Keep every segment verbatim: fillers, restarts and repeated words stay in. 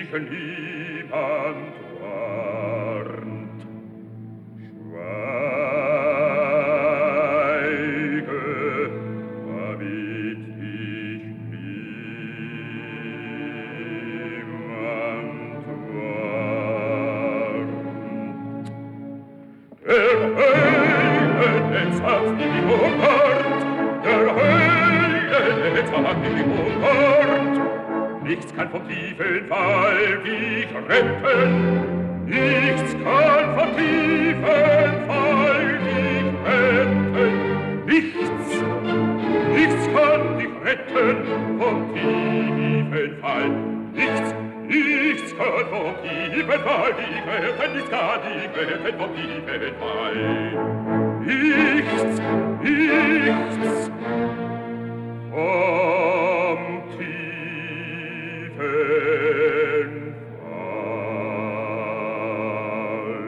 dich niemand warnt. Schweige, damit dich niemand warnt. Der Hölle sagt die Hockhart, der Hölle sagt die Hockhart, nichts kann vom tiefen Fall dich retten, nichts kann vom tiefen Fall dich retten, nichts, nichts kann dich retten vom tiefen Fall, nichts, nichts kann vom tiefen Fall dich retten, nichts kann dich retten vom tiefen Fall, nichts, nichts vom tiefen Fall.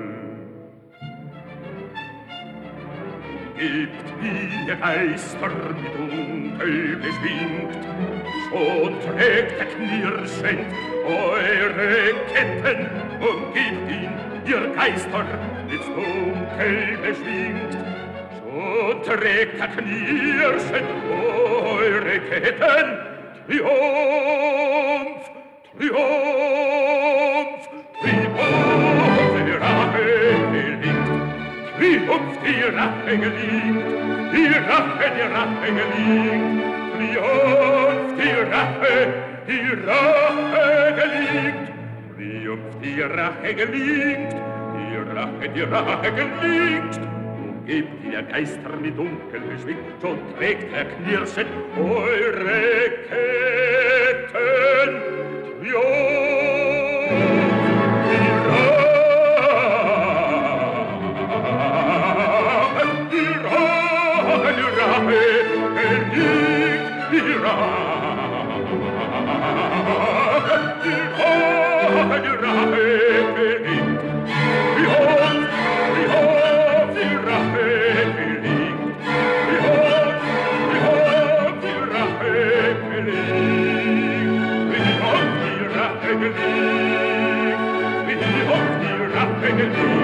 Gebt ihr Geister mit Dunkel beschwingt, schon trägt er knirschend eure Ketten und gebt ihn, ihr Geister, mit Dunkel beschwingt, schon trägt er knirschend eure Ketten. Triumph, Triumph, Triumph, die Rache gelingt, Triumph, die Rache gelingt, die Rache, die Rache gelingt, Triumph, die Rache, die Rache gelingt, Triumph, die Rache gelingt, die Rache, die Rache gelingt. Gebt ihr Geister mit Dunkel beschwingt und trägt er knirschend eure Ketten. Triumph, die Rache, die Rache, die Rache, gelingt, die Rache, die Rache, die Rache, gelingt. Triumph, Triumph, die Rache gelingt. Triumph, Triumph, die Rache gelingt. Triumph, die Rache gelingt. Triumph, die Rache gelingt.